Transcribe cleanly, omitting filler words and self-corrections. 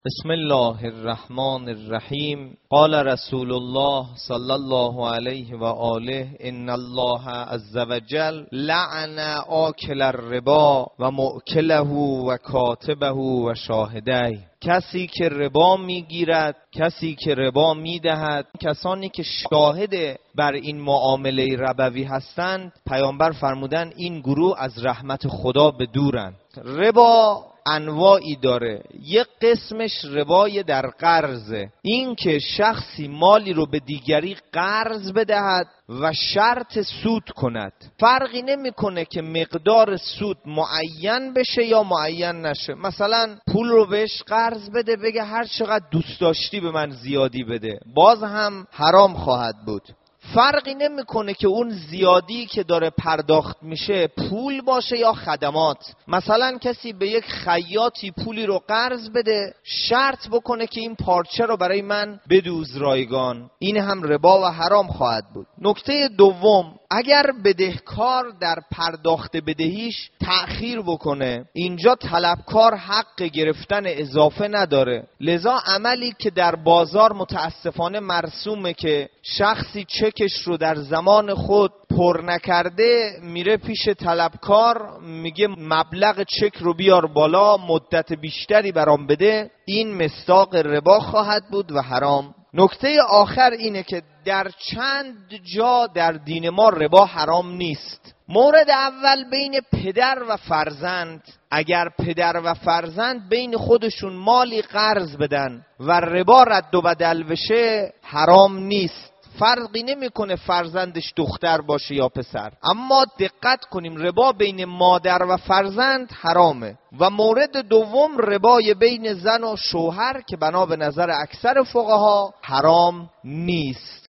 بسم الله الرحمن الرحیم. قال رسول الله صلی الله علیه و آله ان الله عز وجل لعن آکل الربا و مؤکله و کاتبه و شاهدیه. کسی که ربا میگیرد، کسی که ربا میدهد، کسانی که شاهد بر این معامله ربوی هستند، پیامبر فرمودن این گروه از رحمت خدا به دورند. ربا انواعی داره. یک قسمش ربای در قرضه، این که شخصی مالی رو به دیگری قرض بدهد و شرط سود کند. فرقی نمیکنه که مقدار سود معین بشه یا معین نشه. مثلا پول رو بهش قرض بده، بگه هر چقدر دوست داشتی به من زیادی بده، باز هم حرام خواهد بود. فرقی نمیکنه که اون زیادی که داره پرداخت میشه پول باشه یا خدمات. مثلا کسی به یک خیاطی پولی رو قرض بده، شرط بکنه که این پارچه رو برای من بدوز رایگان، این هم ربا و حرام خواهد بود. نکته دوم، اگر بدهکار در پرداخت بدهیش تأخیر بکنه، اینجا طلبکار حق گرفتن اضافه نداره. لذا عملی که در بازار متاسفانه مرسومه که شخصی چکش رو در زمان خود پر نکرده میره پیش طلبکار میگه مبلغ چک رو بیار بالا، مدت بیشتری برام بده، این مصداق ربا خواهد بود و حرام. نکته آخر اینه که در چند جا در دین ما ربا حرام نیست. مورد اول بین پدر و فرزند. اگر پدر و فرزند بین خودشون مالی قرض بدن و ربا رد و بدل بشه، حرام نیست. فرقی نمیکنه فرزندش دختر باشه یا پسر. اما دقت کنیم، ربا بین مادر و فرزند حرامه. و مورد دوم ربای بین زن و شوهر که بنا به نظر اکثر فقها حرام نیست.